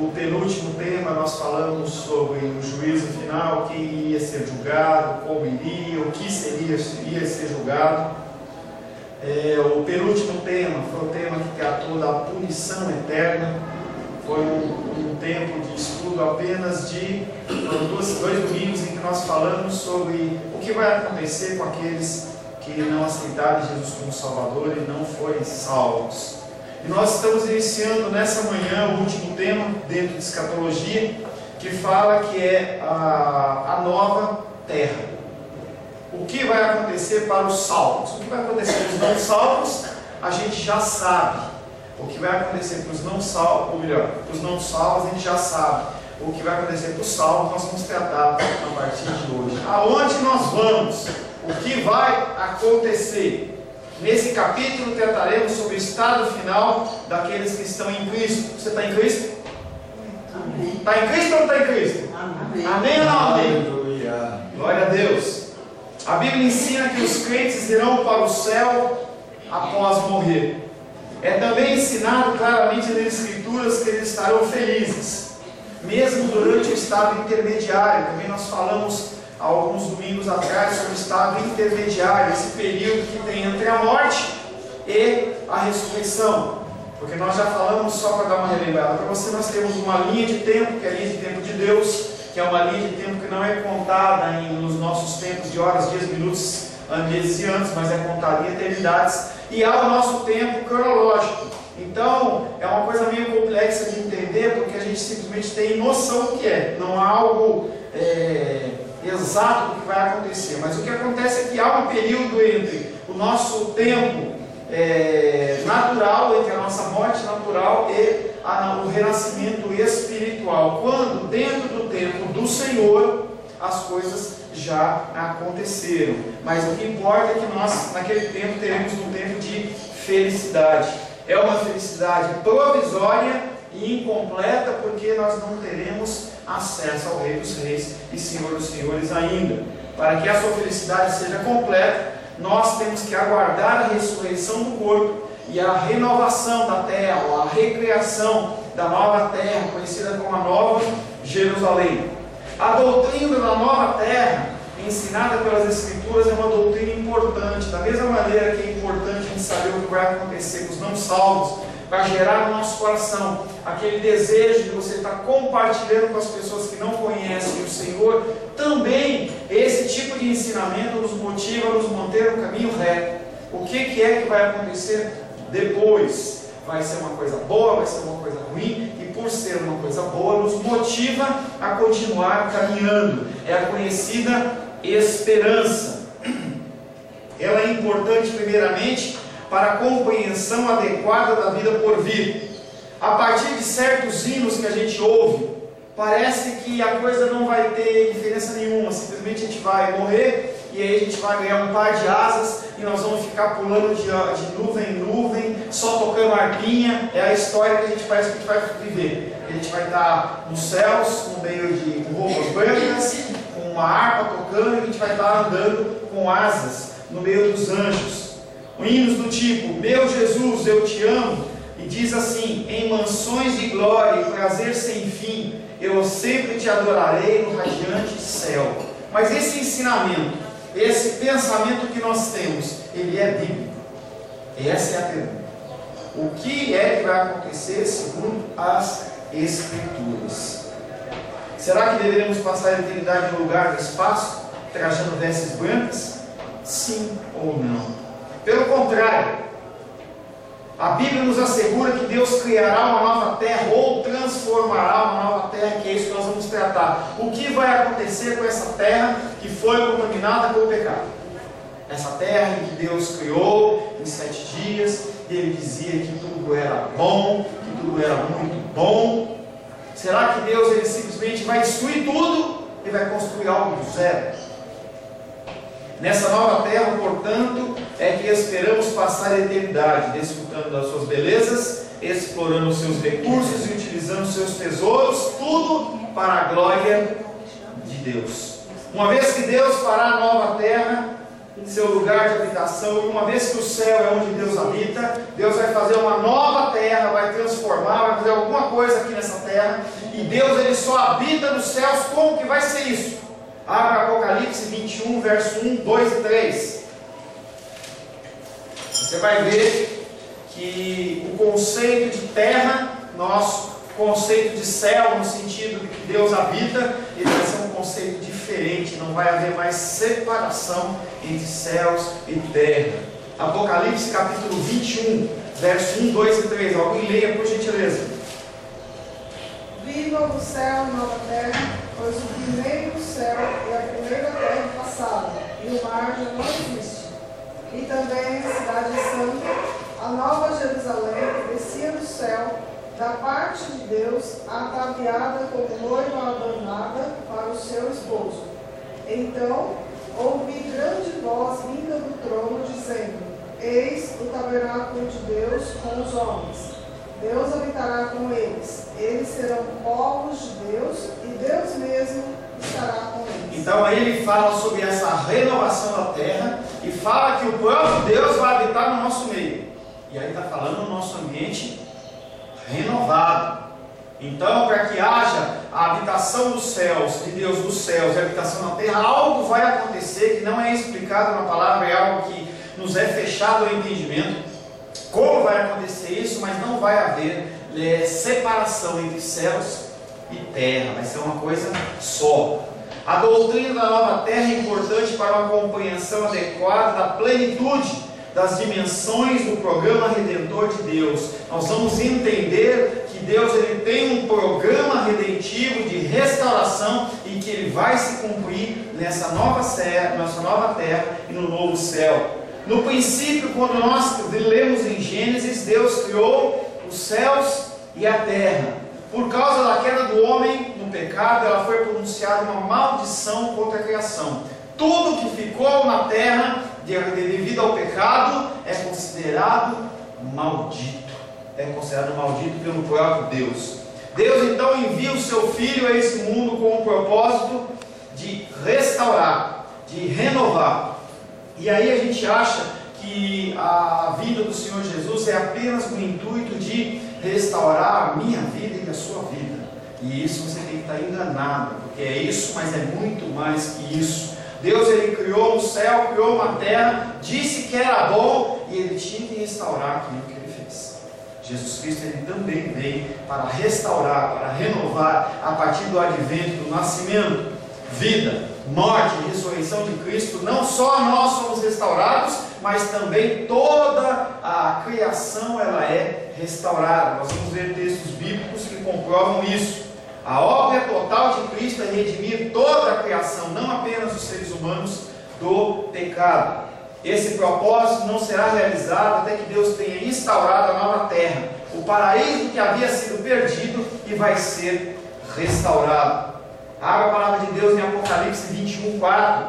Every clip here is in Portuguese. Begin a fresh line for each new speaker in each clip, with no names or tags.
o penúltimo tema, nós falamos sobre o juízo final, quem iria ser julgado, como iria, o que iria ser julgado. O penúltimo tema foi o tema que tratou da punição eterna. Foi um tempo de estudo apenas foram dois domingos em que nós falamos sobre o que vai acontecer com aqueles que não aceitarem Jesus como Salvador e não forem salvos. E nós estamos iniciando nessa manhã o último tema dentro de escatologia, que fala que é a nova terra. O que vai acontecer para os salvos? O que vai acontecer para os não salvos, a gente já sabe. O que vai acontecer para os não salvos, ou melhor, para os não salvos, a gente já sabe. O que vai acontecer para os salvos, nós vamos tratar a partir de hoje. Aonde nós vamos? O que vai acontecer? Nesse capítulo trataremos sobre o estado final daqueles que estão em Cristo. Você está em Cristo?
Amém.
Está em Cristo ou não está em Cristo?
Amém.
Amém ou não amém?
Aleluia.
Glória a Deus. A Bíblia ensina que os crentes irão para o céu após morrer. É também ensinado claramente nas Escrituras que eles estarão felizes, mesmo durante o estado intermediário. Também nós falamos há alguns domingos atrás sobre o estado intermediário, esse período que tem entre a morte e a ressurreição. Porque nós já falamos, só para dar uma relembrada para você, nós temos uma linha de tempo, que é a linha de tempo de Deus, que é uma linha de tempo que não é contada nos nossos tempos de horas, dias, minutos, meses e anos, mas é contada em eternidades. E há o nosso tempo cronológico. Então, é uma coisa meio complexa de entender, porque a gente simplesmente tem noção do que é. Não há algo exato do que vai acontecer. Mas o que acontece é que há um período entre o nosso tempo natural, entre a nossa morte natural e o renascimento espiritual. Quando, dentro do tempo do Senhor, as coisas já aconteceram. Mas o que importa é que nós, naquele tempo, teremos um tempo de felicidade. É uma felicidade provisória e incompleta, porque nós não teremos acesso ao Rei dos Reis e Senhor dos Senhores ainda. Para que a sua felicidade seja completa, nós temos que aguardar a ressurreição do corpo e a renovação da terra, ou a recriação da nova terra, conhecida como a Nova Jerusalém. A doutrina da nova terra, ensinada pelas Escrituras, é uma doutrina importante. Da mesma maneira que é importante a gente saber o que vai acontecer com os não salvos, para gerar no nosso coração aquele desejo de você estar compartilhando com as pessoas que não conhecem o Senhor, também esse tipo de ensinamento nos motiva a nos manter no caminho reto. O que é que vai acontecer depois? Vai ser uma coisa boa, vai ser uma coisa ruim, e por ser uma coisa boa, nos motiva a continuar caminhando. É a conhecida esperança. Ela é importante primeiramente para a compreensão adequada da vida por vir. A partir de certos hinos que a gente ouve, parece que a coisa não vai ter diferença nenhuma, simplesmente a gente vai morrer e aí a gente vai ganhar um par de asas e nós vamos ficar pulando de nuvem em nuvem, só tocando arpinha. É a história que a gente parece que a gente vai viver. A gente vai estar nos céus, no meio de roupas brancas, com uma harpa tocando, e a gente vai estar andando com asas no meio dos anjos. Hinos do tipo, meu Jesus, eu te amo, e diz assim, em mansões de glória e prazer sem fim, eu sempre te adorarei no radiante céu. Mas esse ensinamento, esse pensamento que nós temos, ele é bíblico. Essa é a pergunta. O que é que vai acontecer segundo as Escrituras? Será que deveremos passar a eternidade no lugar do espaço, trajando vestes brancas? Sim ou não? Pelo contrário, a Bíblia nos assegura que Deus criará uma nova terra ou transformará uma nova terra, que é isso que nós vamos tratar. O que vai acontecer com essa terra que foi contaminada com o pecado? Essa terra em que Deus criou em 7 dias, e Ele dizia que tudo era bom, que tudo era muito bom. Será que Deus ele simplesmente vai destruir tudo e vai construir algo do zero? Nessa nova terra, portanto, é que esperamos passar a eternidade, desfrutando das suas belezas, explorando os seus recursos e utilizando os seus tesouros, tudo para a glória de Deus. Uma vez que Deus fará a nova terra, seu lugar de habitação, e uma vez que o céu é onde Deus habita, Deus vai fazer uma nova terra, vai transformar, vai fazer alguma coisa aqui nessa terra, e Deus ele só habita nos céus. Como que vai ser isso? Abra Apocalipse 21, verso 1, 2 e 3. Você vai ver que o conceito de terra, nosso conceito de céu, no sentido de que Deus habita, ele vai ser um conceito diferente, não vai haver mais separação entre céus e terra. Apocalipse capítulo 21, verso 1, 2 e 3. Alguém leia, por gentileza.
Vi novo céu e nova terra, pois o primeiro céu e a primeira terra passaram, e o mar já não existe. E também a cidade santa, a nova Jerusalém, que descia do céu, da parte de Deus, ataviada como noiva adornada para o seu esposo. Então ouvi grande voz vinda do trono, dizendo: Eis o tabernáculo de Deus com os homens. Deus habitará com eles. Eles serão povos de Deus, e Deus mesmo estará com eles.
Então aí ele fala sobre essa renovação da terra, e fala que o próprio Deus vai habitar no nosso meio. E aí está falando no nosso ambiente renovado. Então, para que haja a habitação dos céus, de Deus dos céus, e a habitação na terra, algo vai acontecer que não é explicado na palavra, é algo que nos é fechado ao entendimento. Como vai acontecer isso? Mas não vai haver separação entre céus e terra, vai ser uma coisa só. A doutrina da nova terra é importante para uma compreensão adequada da plenitude das dimensões do programa redentor de Deus. Nós vamos entender que Deus ele tem um programa redentivo de restauração e que ele vai se cumprir nessa nova terra e no novo céu. No princípio, quando nós lemos em Gênesis, Deus criou os céus e a terra. Por causa da queda do homem no pecado, ela foi pronunciada uma maldição contra a criação. Tudo que ficou na terra devido ao pecado é considerado maldito. É considerado maldito pelo próprio Deus. Deus então envia o seu Filho a esse mundo com o propósito de restaurar, de renovar. E aí a gente acha que a vinda do Senhor Jesus é apenas com o intuito de restaurar a minha vida e a sua vida. E isso você tem que estar enganado, porque é isso, mas é muito mais que isso. Deus ele criou um céu, criou uma terra, disse que era bom, e ele tinha que restaurar aquilo que ele fez. Jesus Cristo ele também veio para restaurar, para renovar, a partir do advento, do nascimento, vida, morte e ressurreição de Cristo. Não só nós somos restaurados, mas também toda a criação ela é restaurada. Nós vamos ver textos bíblicos que comprovam isso. A obra total de Cristo é redimir toda a criação, não apenas os seres humanos do pecado. Esse propósito não será realizado até que Deus tenha instaurado a nova terra, o paraíso que havia sido perdido e vai ser restaurado. Abra a palavra de Deus em Apocalipse 21, 4.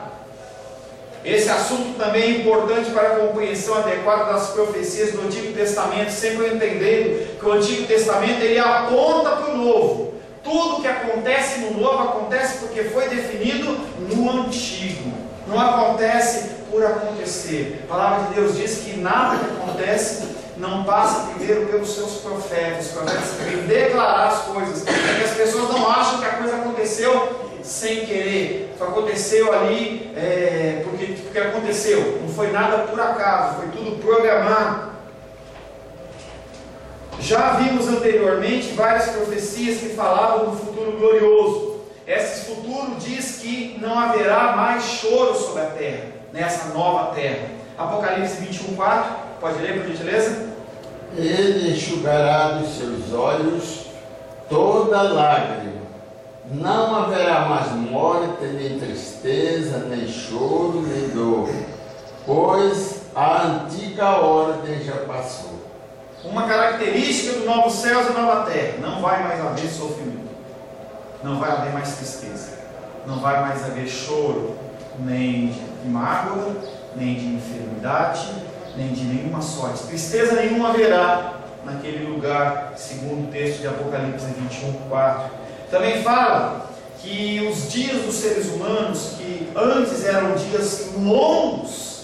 Esse assunto também é importante para a compreensão adequada das profecias do Antigo Testamento, sempre entendendo que o Antigo Testamento ele aponta para o Novo. Tudo que acontece no Novo acontece porque foi definido no Antigo. Não acontece por acontecer. A palavra de Deus diz que nada que acontece não passa primeiro pelos seus profetas. Os profetas devem declarar as coisas, porque as pessoas não acham que a coisa aconteceu sem querer. Só aconteceu ali porque aconteceu. Não foi nada por acaso, foi tudo programado. Já vimos anteriormente várias profecias que falavam do futuro glorioso. Esse futuro diz que não haverá mais choro sobre a terra, nessa nova terra. Apocalipse 21, 4, pode ler por gentileza?
Ele enxugará dos seus olhos toda lágrima. Não haverá mais morte, nem tristeza, nem choro, nem dor, pois a antiga ordem já passou.
Uma característica do novo céus e nova terra: não vai mais haver sofrimento, não vai haver mais tristeza, não vai mais haver choro, nem de mágoa, nem de enfermidade, nem de nenhuma sorte. Tristeza nenhuma haverá naquele lugar, segundo o texto de Apocalipse 21, 4. Também fala que os dias dos seres humanos, que antes eram dias longos,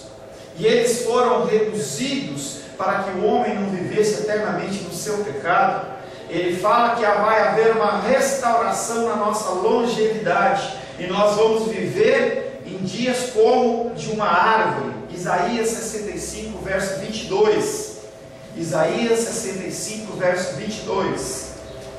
e eles foram reduzidos para que o homem não vivesse eternamente no seu pecado. Ele fala que vai haver uma restauração na nossa longevidade, e nós vamos viver em dias como de uma árvore. Isaías 65, verso 22. Isaías 65, verso 22.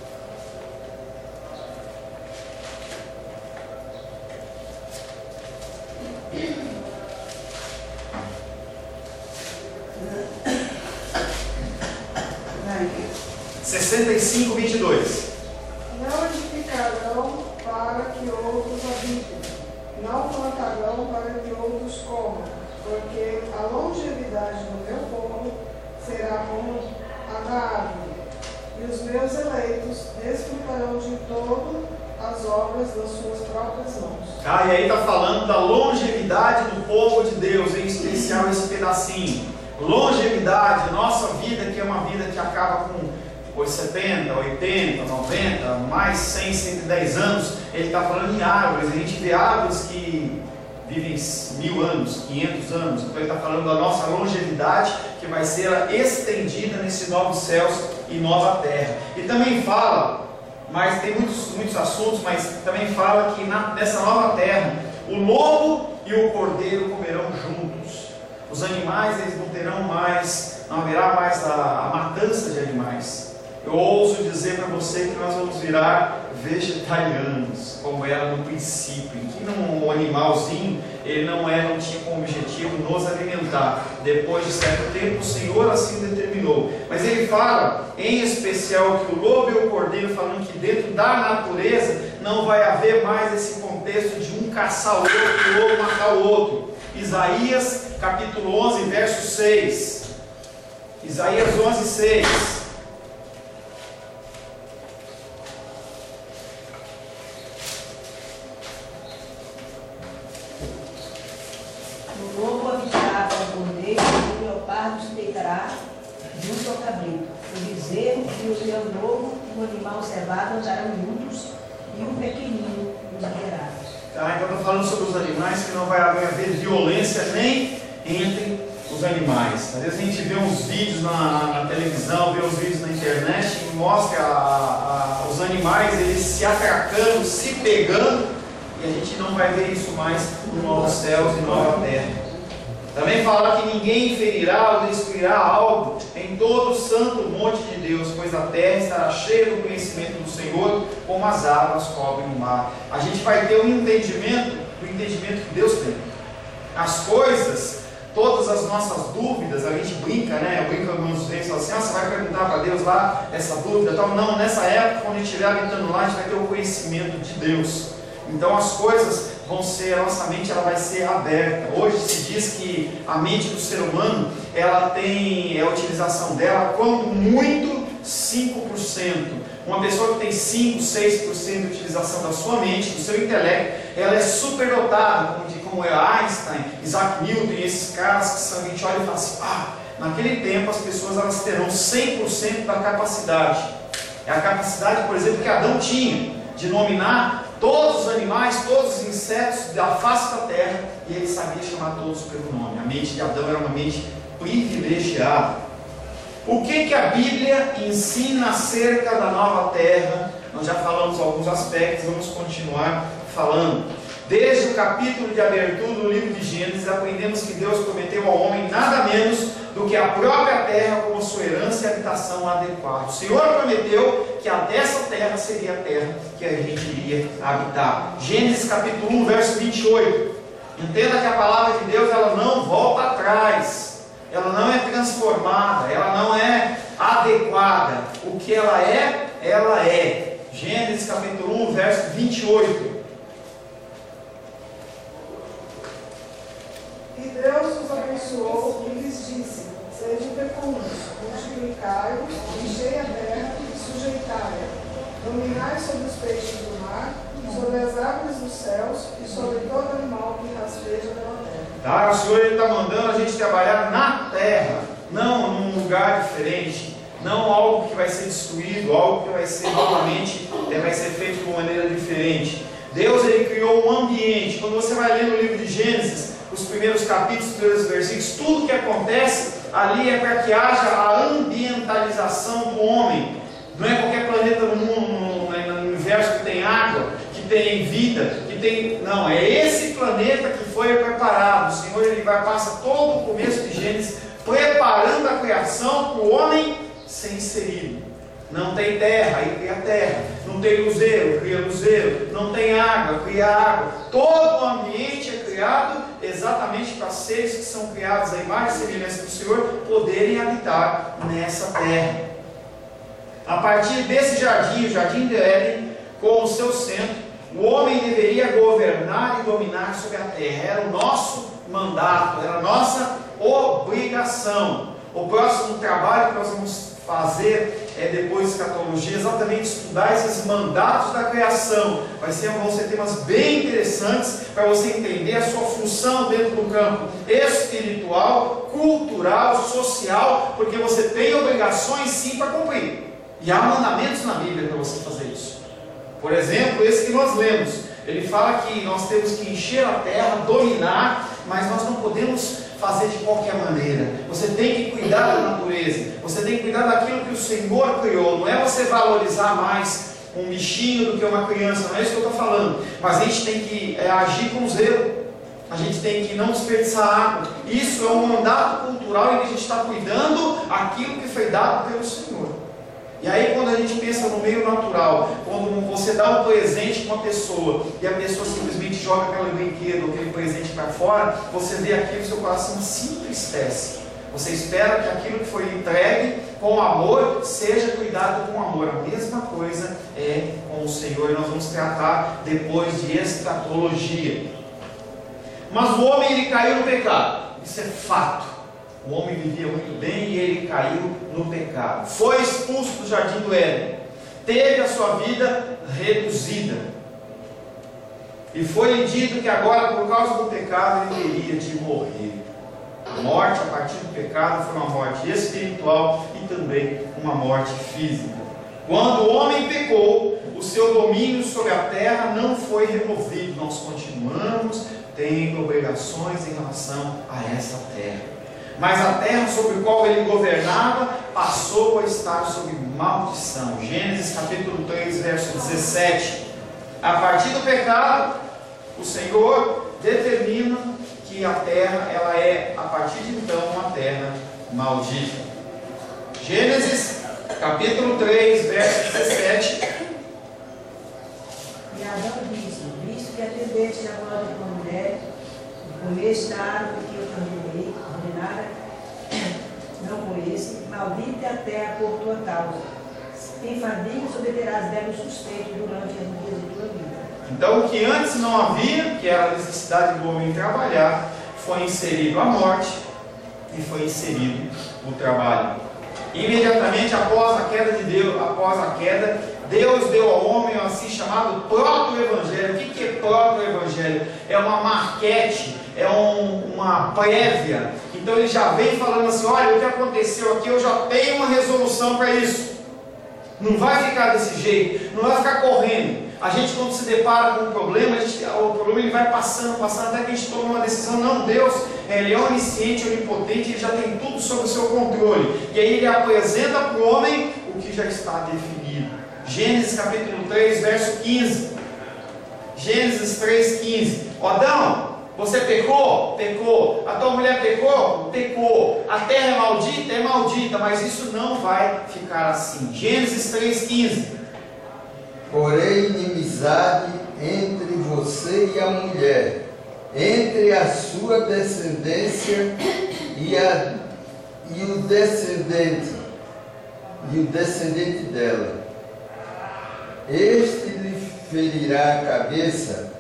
Aí.
65, 22.
Não edificarão para que outros habitem, não plantarão para que outros comam, porque a longevidade do meu povo será como a da árvore, e os meus eleitos desfrutarão de todas as obras das suas próprias mãos.
E aí está falando da longevidade do povo de Deus, em especial esse pedacinho. Longevidade, nossa vida, que é uma vida que acaba com 70, 80, 90, mais 100, 110 anos. Ele está falando em árvores. A gente vê árvores que vivem 1000 anos, 500 anos. Então ele está falando da nossa longevidade, que vai ser estendida nesses novos céus e nova terra. E também fala, mas tem muitos assuntos, mas também fala que nessa nova terra, o lobo e o cordeiro comerão juntos. Os animais, eles não terão mais, não haverá mais a matança de animais. Eu ouso dizer para você que nós vamos virar vegetarianos, como era no princípio, em que o animalzinho, ele não tinha como objetivo nos alimentar. Depois de certo tempo, o Senhor assim determinou. Mas ele fala, em especial, que o lobo e o cordeiro, falando que dentro da natureza não vai haver mais esse contexto de um caçar o outro e o outro matar o outro. Isaías capítulo 11, verso 6. Isaías 11, 6.
O lobo habitará com o cordeiro, e o leopardo se deitará junto ao cabrito. O bezerro e o leão lobo e o animal cevado andarão juntos, e o pequenino os guiará.
Tá, então estou falando sobre os animais, que não vai haver violência nem entre os animais. Às vezes a gente vê uns vídeos na televisão, vê uns vídeos na internet que mostra os animais eles se atracando, se pegando, e a gente não vai ver isso mais no novos céus e nova terra. Também fala que ninguém ferirá ou destruirá algo em todo o santo monte de Deus, pois a terra estará cheia do conhecimento do Senhor, como as águas cobrem o mar. A gente vai ter um entendimento do entendimento que Deus tem. As coisas, todas as nossas dúvidas, a gente brinca, né? Eu brinco com alguns vezes, falo assim, você vai perguntar para Deus lá essa dúvida, tal. Não, nessa época, quando a gente estiver habitando lá, a gente vai ter o conhecimento de Deus. Então as coisas vão ser, a nossa mente ela vai ser aberta. Hoje se diz que a mente do ser humano, ela tem a utilização dela, quando muito, 5%. Uma pessoa que tem 5, 6% de utilização da sua mente, do seu intelecto, ela é superdotada, como é Einstein, Isaac Newton e esses caras que são, a gente olha e fala assim, naquele tempo as pessoas elas terão 100% da capacidade. É a capacidade, por exemplo, que Adão tinha, de nominar todos os animais, todos os insetos da face da terra, e ele sabia chamar todos pelo nome. A mente de Adão era uma mente privilegiada. O que a Bíblia ensina acerca da nova terra? Nós já falamos alguns aspectos, vamos continuar falando. Desde o capítulo de abertura do livro de Gênesis, aprendemos que Deus prometeu ao homem nada menos do que a própria terra como sua herança e habitação adequada. O Senhor prometeu que a dessa terra seria a terra que a gente iria habitar. Gênesis capítulo 1, verso 28. Entenda que a palavra de Deus ela não volta atrás, ela não é transformada, ela não é adequada. O que ela é. Gênesis capítulo 1, verso 28.
E Deus os abençoou e lhes disse, sejam fecundos, multiplicai-vos, enchei a terra e sujeitai-a, dominai sobre os peixes do mar, sobre as aves dos céus e sobre todo animal que rasteja pela terra.
O Senhor está mandando a gente trabalhar na terra, não num lugar diferente, não algo que vai ser destruído, algo que vai ser novamente, vai ser feito de uma maneira diferente. Deus ele criou um ambiente. Quando você vai ler no livro de Gênesis, os primeiros capítulos, os primeiros versículos, tudo que acontece ali é para que haja a ambientalização do homem. Não é qualquer planeta no mundo, no universo que tem água, que tem vida, que tem... Não, é esse planeta que foi preparado. O Senhor, ele passa todo o começo de Gênesis preparando a criação para o homem ser inserido. Não tem terra, aí cria terra. Não tem luzeiro, cria luzeiro. Não tem água, cria água. Todo o ambiente é criado exatamente para seres que são criados à imagem e semelhança do Senhor poderem habitar nessa terra. A partir desse jardim, o jardim de Éden, com o seu centro, o homem deveria governar e dominar sobre a terra. Era o nosso mandato, era a nossa obrigação. O próximo trabalho que nós vamos fazer depois de escatologia, exatamente estudar esses mandatos da criação. Vão ser temas bem interessantes para você entender a sua função dentro do campo espiritual, cultural, social, porque você tem obrigações sim para cumprir. E há mandamentos na Bíblia para você fazer isso. Por exemplo, esse que nós lemos, ele fala que nós temos que encher a terra, dominar, mas nós não podemos fazer de qualquer maneira. Você tem que cuidar da natureza, você tem que cuidar daquilo que o Senhor criou. Não é você valorizar mais um bichinho do que uma criança, não é isso que eu estou falando. Mas a gente tem que agir com zelo, a gente tem que não desperdiçar água. Isso é um mandato cultural em que a gente está cuidando aquilo que foi dado pelo Senhor. E aí, quando a gente pensa no meio natural, quando você dá um presente para uma pessoa e a pessoa simplesmente joga aquele brinquedo, aquele presente para fora, você vê aquilo, seu coração se entristece. Você espera que aquilo que foi entregue com amor seja cuidado com amor. A mesma coisa é com o Senhor, e nós vamos tratar depois de escatologia. Mas o homem, ele caiu no pecado, isso é fato. O homem vivia muito bem e ele caiu no pecado. Foi expulso do jardim do Éden. Teve a sua vida reduzida. E foi-lhe dito que agora, por causa do pecado, ele teria de morrer. A morte a partir do pecado foi uma morte espiritual e também uma morte física. Quando o homem pecou, o seu domínio sobre a terra não foi removido. Nós continuamos tendo obrigações em relação a essa terra. Mas a terra sobre a qual ele governava passou a estar sob maldição. Gênesis capítulo 3, verso 17. A partir do pecado, o Senhor determina que a terra, ela é, a partir de então, uma terra maldita. Gênesis capítulo 3, verso 17.
E Adão disse: visto que atendeste a voz de tua mulher, comeste da árvore que eu ordenei, ordenada, não comesse, maldita é a terra por tua causa. Em fadiga obterás dela o sustento durante as dias de tua vida.
Então, o que antes não havia, que era a necessidade do homem trabalhar, foi inserido a morte e foi inserido o trabalho. Imediatamente após a queda de Deus, Deus deu ao homem o assim chamado proto-evangelho. O que é proto-evangelho? É uma maquete, é uma prévia. Então ele já vem falando assim: olha, o que aconteceu aqui, eu já tenho uma resolução para isso. Não vai ficar desse jeito, não vai ficar correndo. A gente, quando se depara com um problema, o problema ele vai passando, até que a gente toma uma decisão. Não, Deus, ele é onisciente, onipotente, ele já tem tudo sob o seu controle. E aí ele apresenta para o homem o que já está definido. Gênesis capítulo 3, verso 15. Gênesis 3, 15. Adão, você pecou? Pecou. A tua mulher pecou? Pecou. A terra é maldita? É maldita. Mas isso não vai ficar assim. Gênesis 3, 15.
Porém, inimizade entre você e a mulher, entre a sua descendência e o descendente dela. Este lhe ferirá a cabeça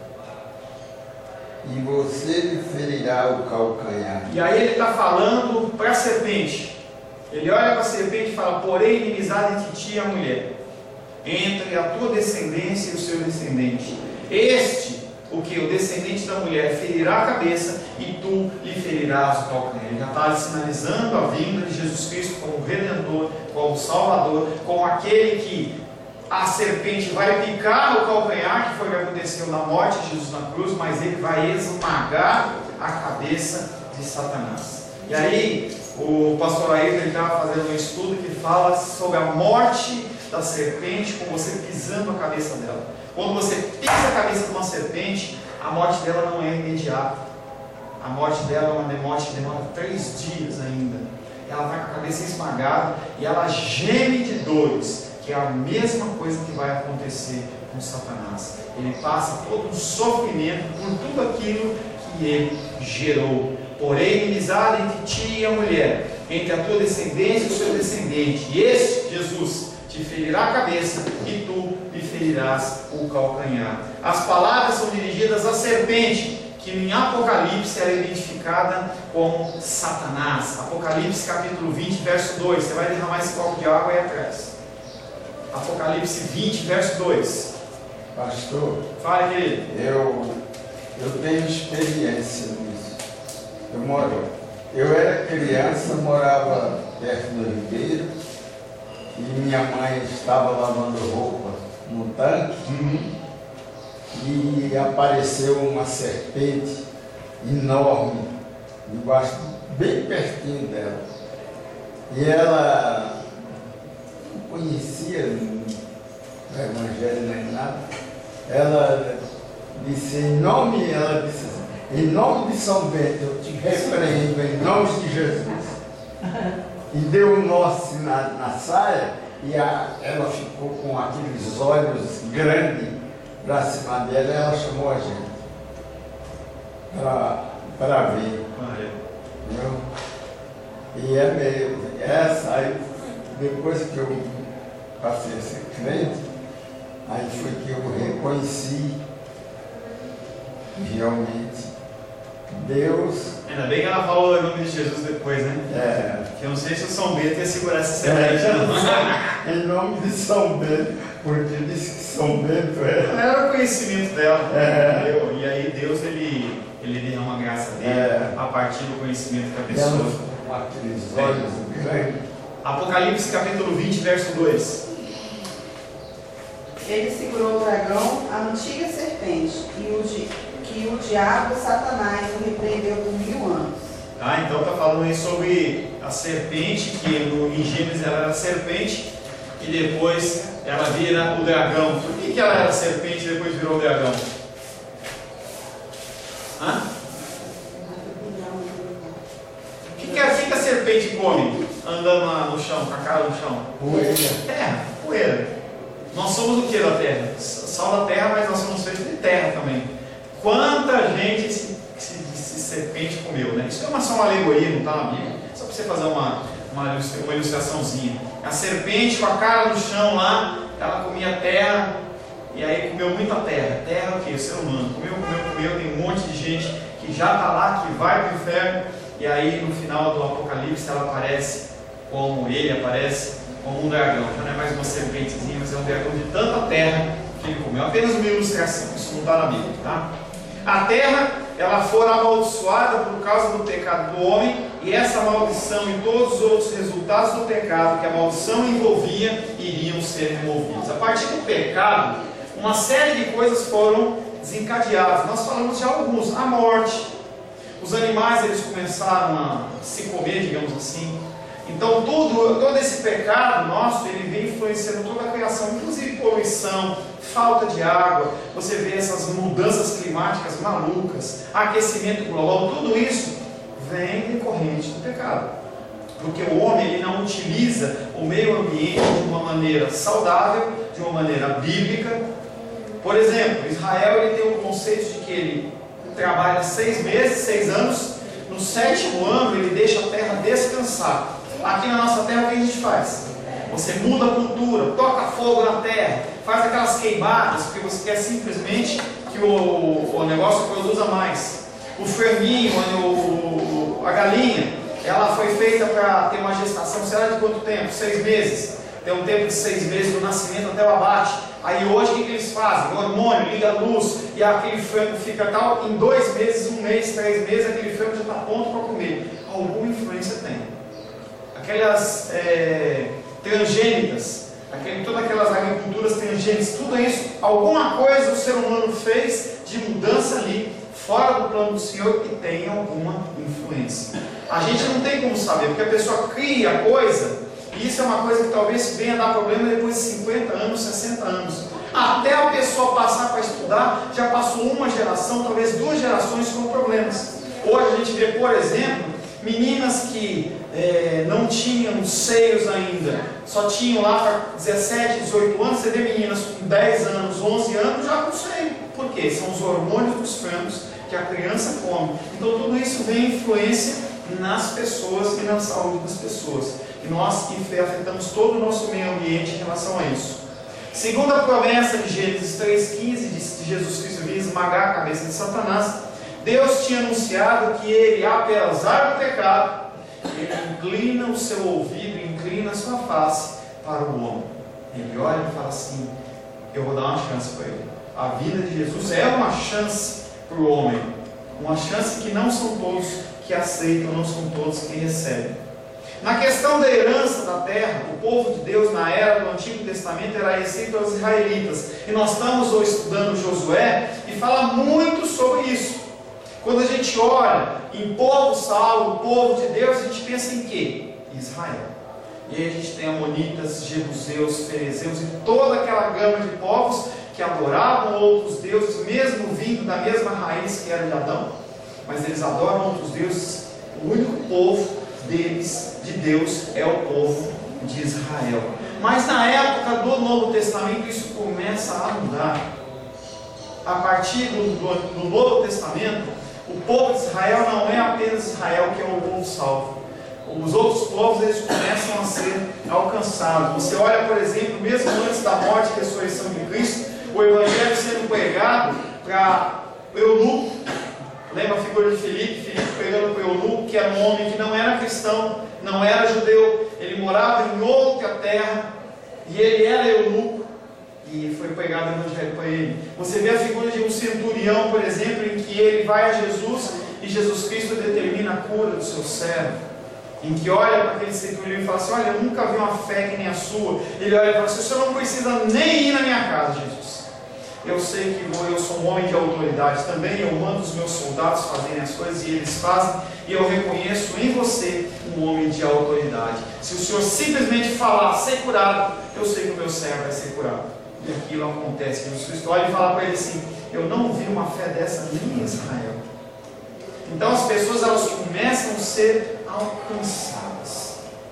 e você lhe ferirá o calcanhar.
E aí ele está falando para a serpente. Ele olha para a serpente e fala: porém, inimizade entre ti e a mulher, entre a tua descendência e o seu descendente. O descendente da mulher ferirá a cabeça e tu lhe ferirás o calcanhar. Ele já está sinalizando a vinda de Jesus Cristo como Redentor, como Salvador, como aquele que a serpente vai picar no calcanhar, que foi o que aconteceu na morte de Jesus na cruz, mas ele vai esmagar a cabeça de Satanás. E aí, o pastor Ayrton estava fazendo um estudo que fala sobre a morte da serpente, com você pisando a cabeça dela. Quando você pisa a cabeça de uma serpente, a morte dela não é imediata. A morte dela é uma morte que demora 3 dias ainda. Ela está com a cabeça esmagada e ela geme de dores, que é a mesma coisa que vai acontecer com Satanás. Ele passa todo um sofrimento por tudo aquilo que ele gerou. Porém, inimizade entre ti e a mulher, entre a tua descendência e o seu descendente, e este, Jesus, te ferirá a cabeça e tu lhe ferirás o calcanhar. As palavras são dirigidas à serpente, que em Apocalipse era identificada como Satanás. Apocalipse capítulo 20, verso 2. Você vai derramar esse copo de água aí atrás. Apocalipse 20, verso 2.
Pastor,
Fale, querido.
eu tenho experiência nisso. Eu era criança, morava perto do Ribeiro, e minha mãe estava lavando roupa no tanque, e apareceu uma serpente enorme, debaixo, bem pertinho dela. E ela não conhecia o Evangelho nem nada. Ela disse, em nome de São Bento, eu te repreendo em nome de Jesus. E deu um nó assim na saia, e ela ficou com aqueles olhos grandes para cima dela, e ela chamou a gente para ver. Entendeu? E é mesmo, essa aí, depois que eu passei a ser crente, aí foi que eu reconheci realmente Deus.
Ainda bem que ela falou o nome de Jesus depois, né? Que eu não sei se o São Bento ia segurar essa semente, não.
Em nome de São Bento, porque disse que São Bento
não era o conhecimento dela, entendeu? E aí Deus ele derrama a graça dele a partir do conhecimento da pessoa.
Com aqueles olhos grandes.
Apocalipse capítulo 20, verso 2.
Ele segurou o dragão, a antiga serpente, que o diabo Satanás o repreendeu por 1000 anos.
Então está falando aí sobre a serpente, que em Gênesis ela era serpente, e depois ela vira o dragão. Por que ela era serpente e depois virou o dragão? O que a serpente come andando no chão, com a cara no chão?
Poeira.
Poeira. Nós somos o que da terra? Sal da terra, mas nós somos feitos de terra também. Quanta gente esse serpente comeu, né? Isso é só uma alegoria, não está na Bíblia. Só para você fazer uma ilustraçãozinha. A serpente com a cara no chão lá, ela comia terra, e aí comeu muita terra. Terra o quê? O ser humano. Comeu, tem um monte de gente que já está lá, que vai para o inferno, e aí no final do Apocalipse ela aparece como um dragão. Já não é mais uma serpentezinha, mas é um dragão de tanta terra que ele comeu. Apenas uma ilustração, isso não está na Bíblia, tá? A terra, ela fora amaldiçoada por causa do pecado do homem, e essa maldição e todos os outros resultados do pecado que a maldição envolvia iriam ser removidos. A partir do pecado, uma série de coisas foram desencadeadas. Nós falamos de alguns: a morte, os animais eles começaram a se comer, digamos assim. Então todo esse pecado nosso, ele vem influenciando toda a criação, inclusive poluição, falta de água. Você vê essas mudanças climáticas malucas, aquecimento global, tudo isso vem decorrente do pecado. Porque o homem ele não utiliza o meio ambiente de uma maneira saudável, de uma maneira bíblica. Por exemplo, Israel ele tem um conceito de que ele trabalha 6 meses, 6 anos, no 7º ano ele deixa a terra descansar. Aqui na nossa terra o que a gente faz? Você muda a cultura, toca fogo na terra, faz aquelas queimadas, porque você quer simplesmente que o negócio produza mais. O franguinho, a galinha, ela foi feita para ter uma gestação, será de quanto tempo? 6 meses. Tem um tempo de 6 meses do nascimento até o abate. Aí hoje o que eles fazem? O hormônio, liga a luz, e aquele frango fica tal, em 2 meses, 1 mês, 3 meses, aquele frango já está pronto para comer. Alguma influência tem. Aquelas transgênitas, Todas aquelas agriculturas tangentes, tudo isso, alguma coisa o ser humano fez de mudança ali, fora do plano do Senhor, que tem alguma influência. A gente não tem como saber, porque a pessoa cria coisa, e isso é uma coisa que talvez venha dar problema depois de 50 anos, 60 anos. Até a pessoa passar para estudar, já passou uma geração, talvez 2 gerações com problemas. Hoje a gente vê, por exemplo, meninas que não tinham seios ainda, só tinham lá para 17, 18 anos. Você vê meninas com 10 anos, 11 anos já com seio. Por quê? São os hormônios dos frangos que a criança come. Então tudo isso vem influência nas pessoas e na saúde das pessoas. E nós afetamos todo o nosso meio ambiente em relação a isso. Segundo a promessa de Gênesis 3,15, de Jesus Cristo vir esmagar a cabeça de Satanás, Deus tinha anunciado que ele, apesar do pecado, ele inclina o seu ouvido, inclina a sua face para o homem. Ele olha e fala assim: eu vou dar uma chance para ele. A vida de Jesus é uma chance para o homem, uma chance que não são todos que aceitam, não são todos que recebem. Na questão da herança da terra, o povo de Deus na era do Antigo Testamento era recebido pelos israelitas, e nós estamos estudando Josué e fala muito sobre isso. Quando a gente olha em povo salvo, povo de Deus, a gente pensa em quê? Israel. E aí a gente tem amonitas, jebuseus, ferezeus e toda aquela gama de povos que adoravam outros deuses, mesmo vindo da mesma raiz que era de Adão, mas eles adoram outros deuses. O único povo deles, de Deus, é o povo de Israel. Mas na época do Novo Testamento isso começa a mudar. A partir do Novo Testamento, o povo de Israel não é apenas Israel que é o povo salvo. Os outros povos, eles começam a ser alcançados. Você olha, por exemplo, mesmo antes da morte e ressurreição de Cristo, o Evangelho sendo pregado para eunuco. Lembra a figura de Filipe? Filipe pregando para o eunuco, que era um homem que não era cristão, não era judeu, ele morava em outra terra, e ele era eunuco, e foi pregado o Evangelho para ele. Você vê a figura de um centurião, por exemplo, em que ele vai a Jesus, e Jesus Cristo determina a cura do seu servo, em que olha para aquele centurião e fala assim: olha, eu nunca vi uma fé que nem a sua. Ele olha e fala assim: o senhor não precisa nem ir na minha casa, Jesus. Eu sei que eu sou um homem de autoridade também, eu mando os meus soldados fazerem as coisas e eles fazem, e eu reconheço em você um homem de autoridade. Se o senhor simplesmente falar, ser curado, eu sei que o meu servo vai ser curado. E aquilo acontece. Jesus Cristo olha e fala para ele assim: eu não vi uma fé dessa nem em Israel. Então as pessoas, elas começam a ser alcançadas.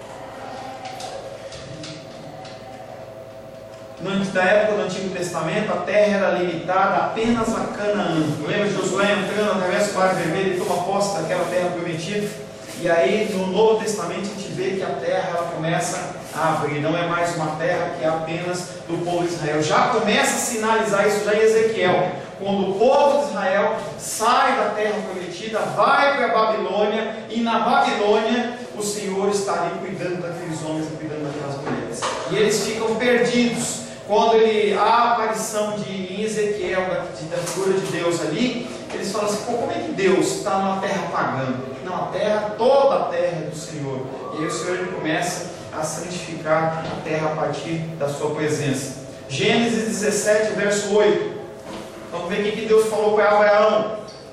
Na época do Antigo Testamento, a terra era limitada apenas a Canaã. Lembra de Josué entrando através do Mar Vermelho e toma posse daquela terra prometida? E aí no Novo Testamento a gente vê que a terra, ela começa a abrir. Não é mais uma terra que é apenas do povo de Israel. Já começa a sinalizar isso já em Ezequiel, quando o povo de Israel sai da terra prometida, vai para a Babilônia, e na Babilônia o Senhor está ali cuidando daqueles homens e cuidando daquelas mulheres. E eles ficam perdidos. Quando a aparição em Ezequiel, da figura de Deus ali, eles falam assim: como é que Deus está numa terra pagã? Não, a terra, toda a terra é do Senhor. E aí o Senhor, ele começa a santificar a terra a partir da sua presença. Gênesis 17, verso 8. Vamos ver o que Deus falou para Abraão.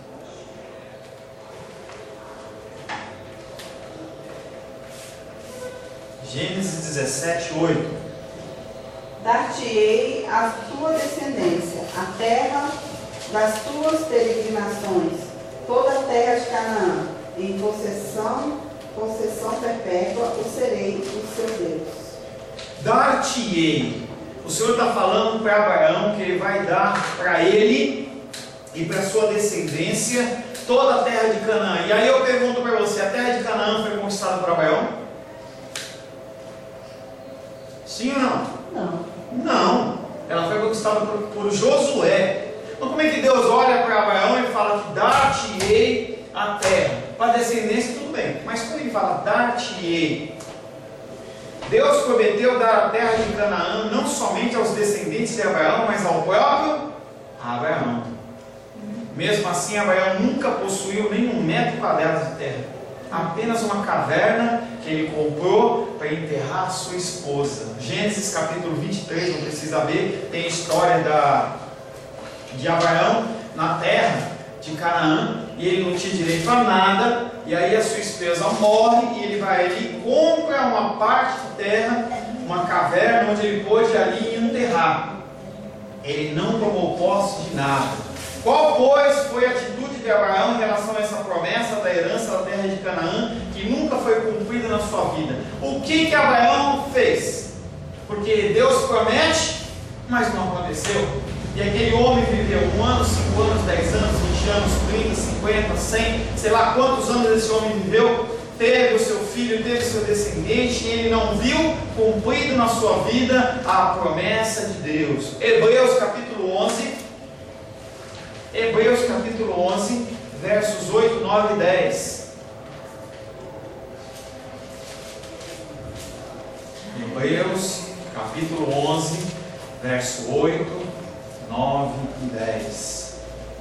Gênesis 17, 8.
Dar-te-ei à tua descendência a terra das tuas peregrinações, toda a terra de Canaã, em possessão perpétua, o serei o seu Deus.
Dar-te-ei. O Senhor está falando para Abraão que ele vai dar para ele e para sua descendência toda a terra de Canaã. E aí eu pergunto para você: a terra de Canaã foi conquistada por Abraão? Sim ou não?
Não.
Não, ela foi conquistada por Josué. Então como é que Deus olha para Abraão e fala que dar-te-ei a terra? Para a descendência tudo bem, mas quando ele fala dar-te-ei, Deus prometeu dar a terra de Canaã não somente aos descendentes de Abraão, mas ao próprio Abraão. Mesmo assim, Abraão nunca possuiu nem 1 metro quadrado de terra, apenas uma caverna que ele comprou para para enterrar sua esposa. Gênesis capítulo 23, não precisa ver, tem a história de Abraão na terra de Canaã, e ele não tinha direito a nada, e aí a sua esposa morre, e ele vai ali e compra uma parte de terra, uma caverna onde ele pôde ali enterrar. Ele não tomou posse de nada. Qual, pois, foi a atitude de Abraão em relação a essa promessa da herança da terra de Canaã, que nunca foi cumprida na sua vida? O que Abraão fez? Porque Deus promete, mas não aconteceu. E aquele homem viveu 1 ano, 5 anos, 10 anos, 20 anos, 30, 50, 100, sei lá quantos anos esse homem viveu, teve o seu filho, teve o seu descendente, e ele não viu cumprido na sua vida a promessa de Deus. Hebreus capítulo 11, versos 8, 9 e 10. Hebreus capítulo 11, verso 8, 9 e 10.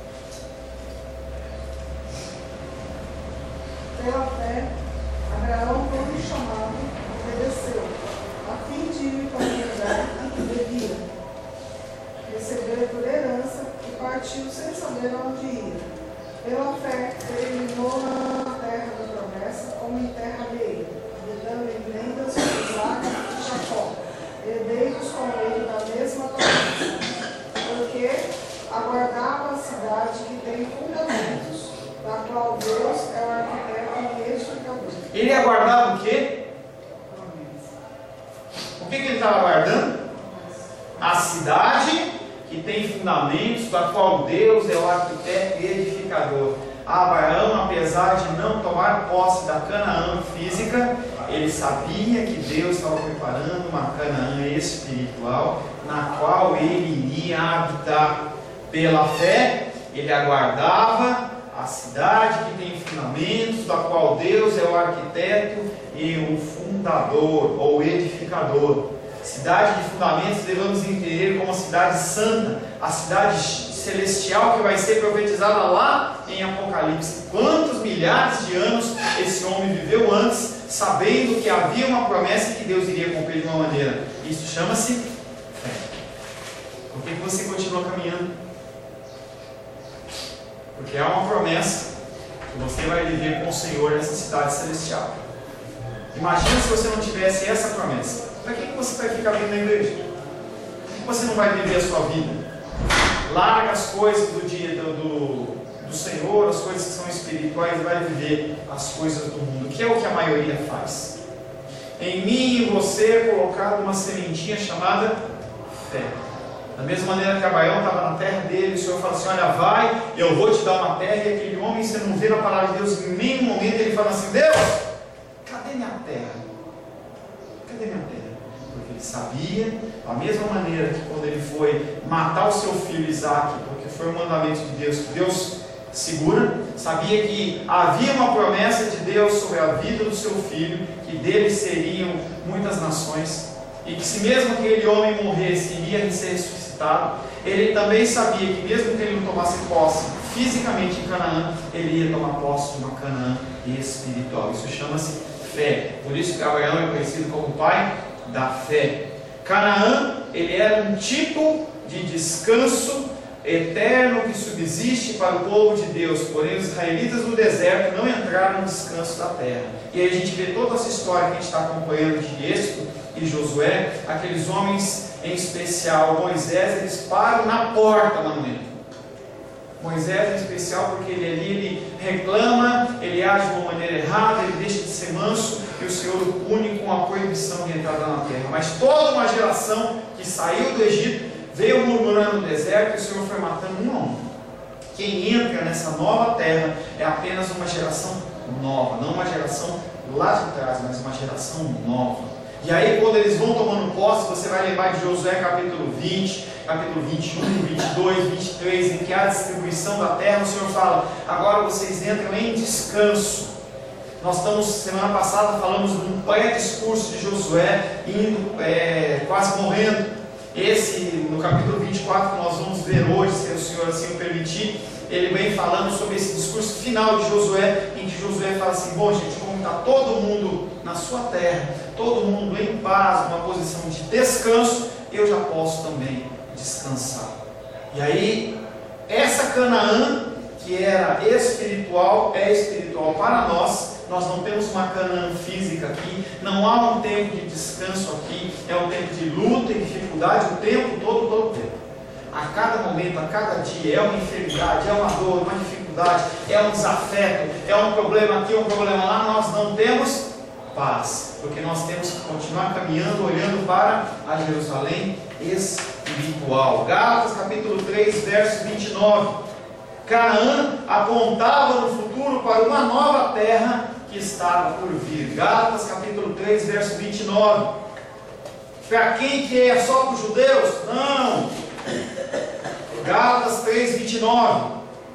Pela fé, Abraão, quando chamado, obedeceu, a fim de ir para o lugar que devia receber por herança, e partiu sem saber onde ia. Pela fé, peregrinou na terra da promessa, como em terra alheia, habitando em tendas com Isaac e Jacó, herdeiros com ele da mesma promessa, porque aguardava a cidade que tem fundamentos, da qual Deus é o arquiteto e edificador.
Ele aguardava o quê? O que ele estava aguardando? A cidade que tem fundamentos, da qual Deus é o arquiteto e edificador. Abraão, apesar de não tomar posse da Canaã física, ele sabia que Deus estava preparando uma Canaã espiritual, na qual ele iria habitar. Pela fé, ele aguardava a cidade que tem fundamentos, da qual Deus é o arquiteto e o fundador ou edificador. Cidade de fundamentos devemos entender como a cidade santa, a cidade celestial que vai ser profetizada lá em Apocalipse. Quantos milhares de anos esse homem viveu antes, sabendo que havia uma promessa e que Deus iria cumprir de uma maneira? Isso chama-se fé. Por que você continua caminhando? Porque há uma promessa que você vai viver com o Senhor nessa cidade celestial. Imagina se você não tivesse essa promessa. Para que você vai ficar vindo na igreja? Por que você não vai viver a sua vida? Larga as coisas do dia do Senhor, as coisas que são espirituais, e vai viver as coisas do mundo, que é o que a maioria faz. Em mim e você é colocada uma sementinha chamada fé. Da mesma maneira que Abraão estava na terra dele, o Senhor fala assim: olha, vai, eu vou te dar uma terra. E aquele homem, você não vê na palavra de Deus, em nenhum momento ele fala assim: Deus, cadê minha terra? Cadê minha terra? Porque ele sabia, da mesma maneira que quando ele foi matar o seu filho Isaac, porque foi um mandamento de Deus, que Deus segura, sabia que havia uma promessa de Deus sobre a vida do seu filho, que dele seriam muitas nações, e que se mesmo aquele homem morresse, iria ser ressuscitado. Ele também sabia que mesmo que ele não tomasse posse fisicamente em Canaã, ele ia tomar posse de uma Canaã espiritual. Isso chama-se fé. Por isso que Abraão é conhecido como pai da fé. Canaã, ele era um tipo de descanso eterno que subsiste para o povo de Deus. Porém, os israelitas no deserto não entraram no descanso da terra. E aí a gente vê toda essa história que a gente está acompanhando de Êxodo e Josué. Aqueles homens, em especial Moisés, eles param na porta lá no entram. Moisés em especial porque ele reclama, ele age de uma maneira errada, ele deixa de ser manso, e o Senhor o pune com a proibição de entrada na terra. Mas toda uma geração que saiu do Egito veio murmurando no deserto, e o Senhor foi matando um a um. Quem entra nessa nova terra é apenas uma geração nova, não uma geração lá de trás, mas uma geração nova. E aí quando eles vão tomando posse, você vai lembrar de Josué capítulo 20, capítulo 21, 22, 23, em que há a distribuição da terra. O Senhor fala: agora vocês entram em descanso. Nós estamos, semana passada, falamos de um pré-discurso de Josué, indo, quase morrendo. Esse, no capítulo 24, que nós vamos ver hoje, se o Senhor assim o permitir, ele vem falando sobre esse discurso final de Josué, em que Josué fala assim: bom gente, como está todo mundo na sua terra, todo mundo em paz, numa posição de descanso, eu já posso também descansar. E aí, essa Canaã, que era espiritual, é espiritual para nós. Nós não temos uma Canaã física aqui, não há um tempo de descanso aqui, é um tempo de luta e dificuldade o tempo todo o tempo. A cada momento, a cada dia, é uma enfermidade, é uma dor, uma dificuldade, é um desafeto, é um problema aqui, um problema lá. Nós não temos paz, porque nós temos que continuar caminhando, olhando para a Jerusalém espiritual. Gálatas capítulo 3, verso 29. Canaã apontava no futuro para uma nova terra que estava por vir. Gálatas capítulo 3, verso 29. Para quem que é? Só para os judeus? Não. Gálatas 3, 29.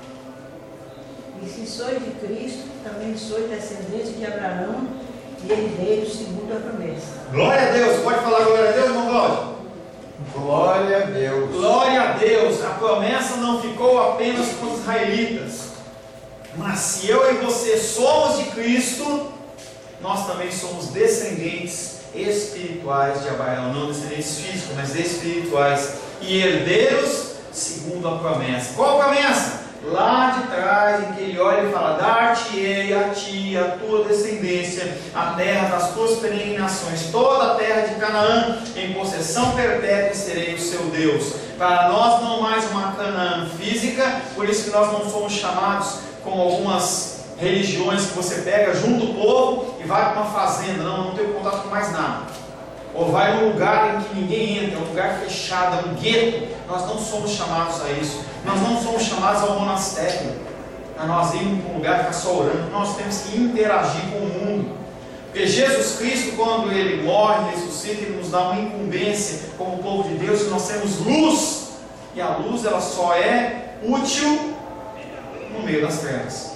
E se sois de Cristo, também sois descendentes de Abraão e herdeiros segundo a promessa.
Glória a Deus. Pode falar glória a Deus, irmão Cláudio?
Glória a Deus.
Glória a Deus. A promessa não ficou apenas para os israelitas. Mas se eu e você somos de Cristo, nós também somos descendentes espirituais de Abraão. Não descendentes físicos, mas espirituais. E herdeiros segundo a promessa. Qual a promessa? Lá de trás, em que ele olha e fala: dar-te-ei a ti, a tua descendência, a terra das tuas peregrinações, toda a terra de Canaã, em possessão perpétua, e serei o seu Deus. Para nós não mais uma Canaã física, por isso que nós não somos chamados como algumas religiões que você pega, junta o povo e vai para uma fazenda. Não tem contato com mais nada. Ou vai num lugar em que ninguém entra, um lugar fechado, um gueto. Nós não somos chamados a isso. Nós não somos chamados ao monastério, a nós irmos para um lugar e ficar só orando. Nós temos que interagir com o mundo. Porque Jesus Cristo, quando Ele morre, ressuscita, Ele nos dá uma incumbência como povo de Deus, que nós temos luz. E a luz, ela só é útil no meio das trevas.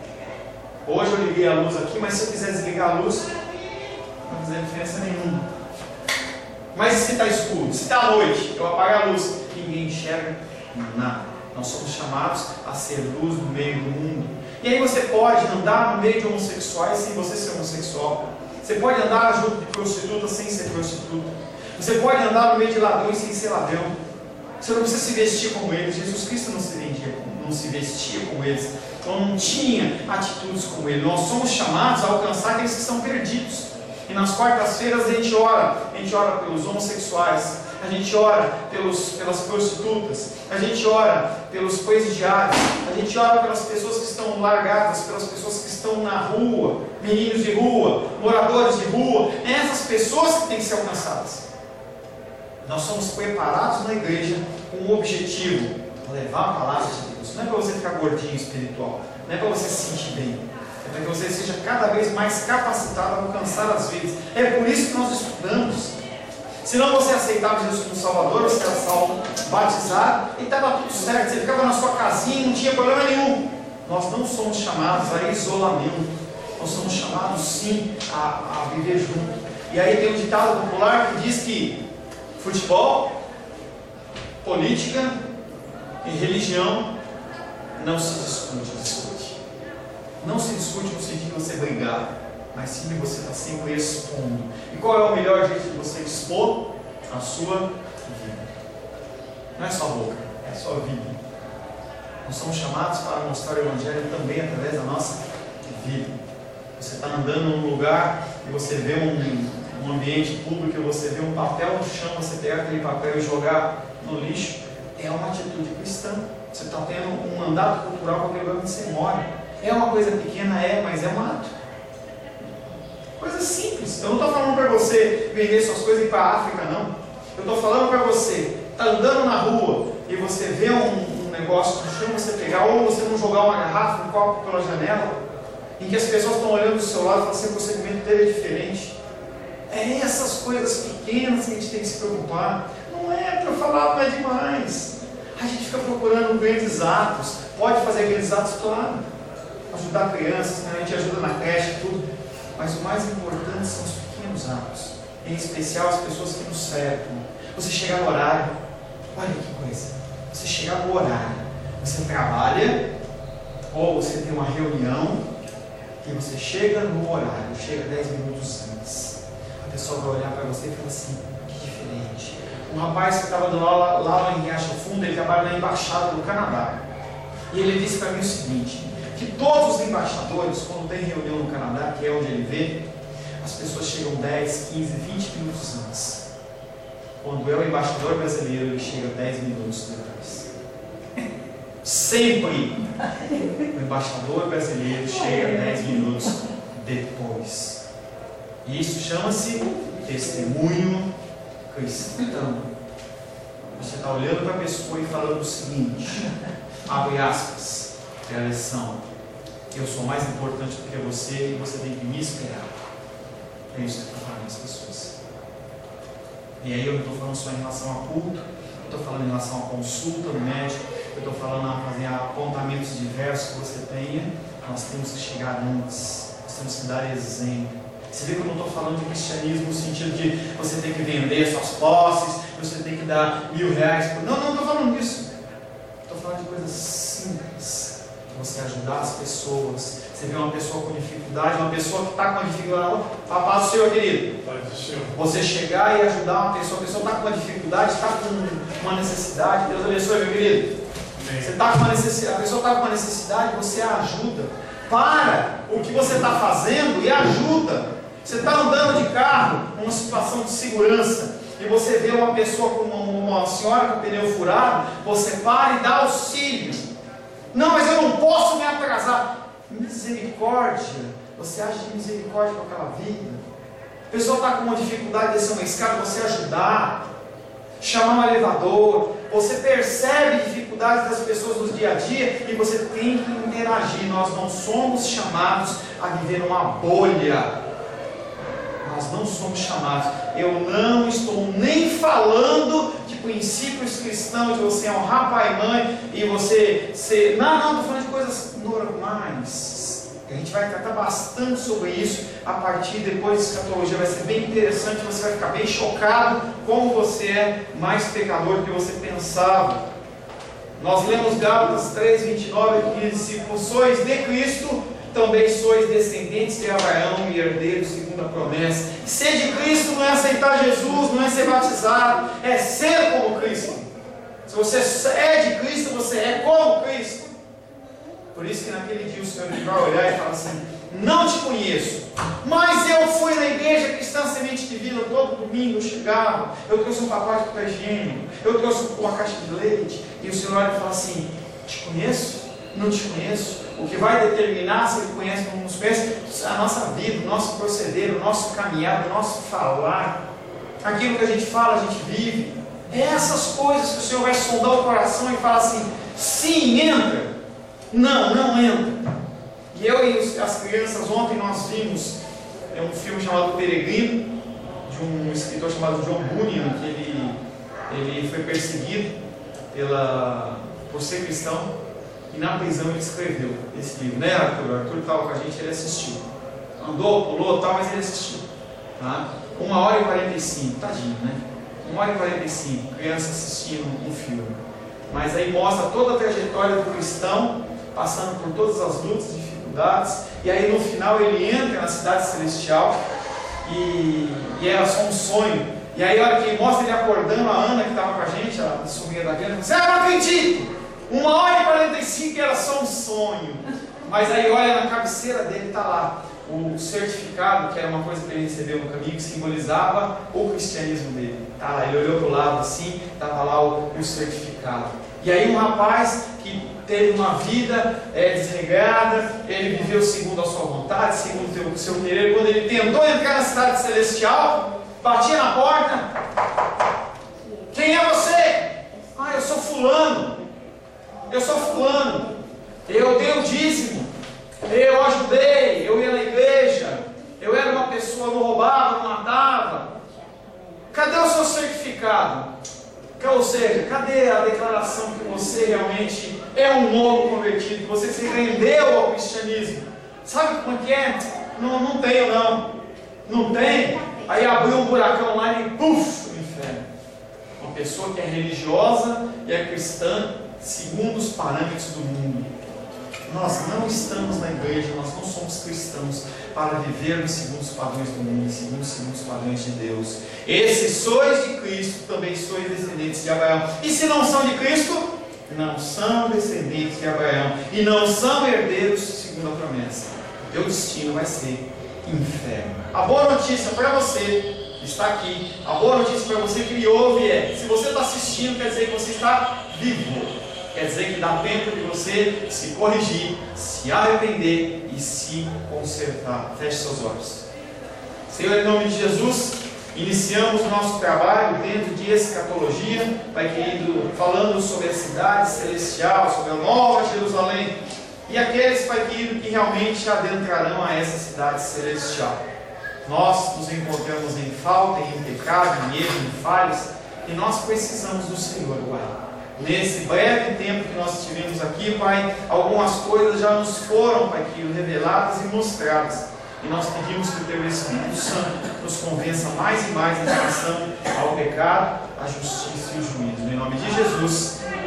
Hoje eu liguei a luz aqui, mas se eu quiser desligar a luz, não vai fazer diferença nenhuma. Mas se está escuro, se está à noite, eu apago a luz, ninguém enxerga nada. Nós somos chamados a ser luz no meio do mundo. E aí você pode andar no meio de homossexuais sem você ser homossexual. Você pode andar junto de prostitutas sem ser prostituta. Você pode andar no meio de ladrões sem ser ladrão. Você não precisa se vestir como eles. Jesus Cristo não se vestia como eles. Então não tinha atitudes como ele. Nós somos chamados a alcançar aqueles que estão perdidos. E nas quartas-feiras a gente ora pelos homossexuais, a gente ora pelas prostitutas, a gente ora pelos presidiários, a gente ora pelas pessoas que estão largadas, pelas pessoas que estão na rua, meninos de rua, moradores de rua. É essas pessoas que têm que ser alcançadas. Nós somos preparados na igreja com um objetivo: levar a palavra de Deus. Não é para você ficar gordinho espiritual, não é para você se sentir bem, é para que você seja cada vez mais capacitado a alcançar as vidas. É por isso que nós estudamos. Se não você aceitava Jesus como Salvador, você era salvo, batizado, e estava tudo certo. Você ficava na sua casinha e não tinha problema nenhum. Nós não somos chamados a isolamento. Nós somos chamados sim a viver junto. E aí tem um ditado popular que diz que futebol, política e religião não se discute. Não se discute no sentido de você brigar, mas sim de você estar sempre expondo. E qual é o melhor jeito de você expor? A sua vida. Não é só a boca, é a sua vida. Nós somos chamados para mostrar o Evangelho também através da nossa vida. Você está andando num lugar e você vê um ambiente público e você vê um papel no chão, você pega aquele papel e jogar no lixo. É uma atitude cristã. Você está tendo um mandato cultural com aquele lugar onde você mora. É uma coisa pequena, mas é um ato. Coisa simples. Eu não estou falando para você vender suas coisas e ir para a África, não. Eu estou falando para você, está andando na rua e você vê um negócio no chão, você pegar, ou você não jogar uma garrafa, um copo pela janela, em que as pessoas estão olhando do seu lado e falam assim: o procedimento dele é diferente. É essas coisas pequenas que a gente tem que se preocupar. Não é para falar, não é demais. A gente fica procurando grandes atos. Pode fazer grandes atos, claro. Ajudar crianças, a gente ajuda na creche, tudo. Mas o mais importante são os pequenos atos. Em especial as pessoas que nos cercam. Você chegar no horário. Olha que coisa. Você chegar no horário. Você trabalha, ou você tem uma reunião, e você chega no horário, chega 10 minutos antes, a pessoa vai olhar para você e fala assim: que diferente. Um rapaz que estava dando aula lá em Riacho Fundo, ele trabalha na embaixada do Canadá, e ele disse para mim o seguinte: que todos os embaixadores, quando tem reunião no Canadá, que é onde ele vê, as pessoas chegam 10, 15, 20 minutos antes. Quando é o embaixador brasileiro, ele chega 10 minutos depois. Sempre o embaixador brasileiro chega 10 minutos depois. E isso chama-se testemunho cristão. Você está olhando para a pessoa e falando o seguinte, abre aspas, é a lição: eu sou mais importante do que você e você tem que me esperar. É isso que eu estou falando às pessoas. E aí eu não estou falando só em relação a culto, eu estou falando em relação a consulta no médico, eu estou falando a fazer apontamentos diversos que você tenha. Nós temos que chegar antes, nós temos que dar exemplo. Você vê que eu não estou falando de cristianismo no sentido de você tem que vender suas posses, você tem que dar R$1000 por... Não estou falando disso. Estou falando de coisas simples, você ajudar as pessoas. Você vê uma pessoa com dificuldade, uma pessoa que está com dificuldade, paz do Senhor, querido. Paz do Senhor. Você chegar e ajudar uma pessoa, a pessoa está com uma dificuldade, está com uma necessidade, Deus abençoe, meu querido. Você está com uma necessidade, a pessoa está com uma necessidade, você a ajuda. Para o que você está fazendo e ajuda. Você está andando de carro, numa situação de segurança, e você vê uma pessoa com uma senhora com o pneu furado, você para e dá auxílio. Não, mas eu não posso me atrasar. Misericórdia, você age de misericórdia com aquela vida. A pessoa está com uma dificuldade de descer uma escada, você ajudar, chamar um elevador. Você percebe dificuldades das pessoas no dia a dia e você tem que interagir. Nós não somos chamados a viver numa bolha. Nós não somos chamados. Eu não estou nem falando de princípios cristãos, de você honrar pai e mãe e você ser... Não, estou falando de coisas normais. A gente vai tratar bastante sobre isso a partir depois de escatologia. Vai ser bem interessante, você vai ficar bem chocado como você é mais pecador do que você pensava. Nós lemos Gálatas 3:29 que diz: se sois de Cristo, também sois descendentes de Abraão e herdeiros segundo a promessa. Ser de Cristo não é aceitar Jesus, não é ser batizado, é ser como Cristo. Se você é de Cristo, você é como Cristo. Por isso que naquele dia o Senhor vai olhar e falar assim: não te conheço, mas eu fui na igreja cristã Semente Divina, todo domingo eu chegava, eu trouxe um pacote de papel higiênico, eu trouxe uma caixa de leite, e o Senhor olha e fala assim: te conheço? Não te conheço? O que vai determinar se Ele conhece ou não nos conhece, a nossa vida, o nosso proceder, o nosso caminhar, o nosso falar, aquilo que a gente fala, a gente vive. É essas coisas que o Senhor vai sondar o coração e falar assim: sim, entra. Não entra. E eu e as crianças, ontem nós vimos um filme chamado O Peregrino, de um escritor chamado John Bunyan, que ele foi perseguido por ser cristão, e na prisão ele escreveu esse livro, né, Arthur? O Arthur estava com a gente, ele assistiu. Andou, pulou, tal, mas ele assistiu. Tá? 1h45, tadinho, né? 1h45, criança assistindo um filme. Mas aí mostra toda a trajetória do cristão, passando por todas as lutas, dificuldades, e aí no final ele entra na cidade celestial e era só um sonho. E aí a hora que mostra ele acordando, a Ana que estava com a gente, a sobrinha da criança, disse: não acredito! 1h45 era só um sonho. Mas aí olha na cabeceira dele, está lá o certificado, que era uma coisa que ele recebeu no caminho, que simbolizava o cristianismo dele. Tá lá, ele olhou para o lado assim, estava lá o certificado. E aí um rapaz que teve uma vida desregrada, ele viveu segundo a sua vontade, segundo o seu querer. Quando ele tentou entrar na cidade celestial, batia na porta: quem é você? Ah, eu sou fulano. Eu dei o dízimo, eu ajudei, eu ia na igreja, eu era uma pessoa, não roubava, não matava. Cadê o seu certificado? Ou seja, cadê a declaração que você realmente é um novo convertido, que você se rendeu ao cristianismo? Sabe como é que é? Não tenho não. Não tem? Aí abriu um buracão lá e puf, no inferno. Uma pessoa que é religiosa e é cristã segundo os parâmetros do mundo. Nós não estamos na igreja, nós não somos cristãos para vivermos segundo os padrões do mundo, segundo os padrões de Deus. Esses sois de Cristo, também sois descendentes de Abraão. E se não são de Cristo, não são descendentes de Abraão e não são herdeiros segundo a promessa. O teu destino vai ser inferno. A boa notícia para você está aqui. A boa notícia para você que me ouve é: se você está assistindo, quer dizer que você está vivo. Quer dizer que dá tempo de você se corrigir, se arrepender e se consertar. Feche seus olhos. Senhor, em nome de Jesus, iniciamos o nosso trabalho dentro de escatologia, Pai querido, falando sobre a cidade celestial, sobre a nova Jerusalém, e aqueles, Pai querido, que realmente adentrarão a essa cidade celestial. Nós nos encontramos em falta, em pecado, em erro, em falhas, e nós precisamos do Senhor, Pai. Nesse breve tempo que nós estivemos aqui, Pai, algumas coisas já nos foram, Pai querido, reveladas e mostradas. E nós pedimos que o Teu Espírito Santo nos convença mais e mais em relação ao pecado, à justiça e ao juízo. Em nome de Jesus.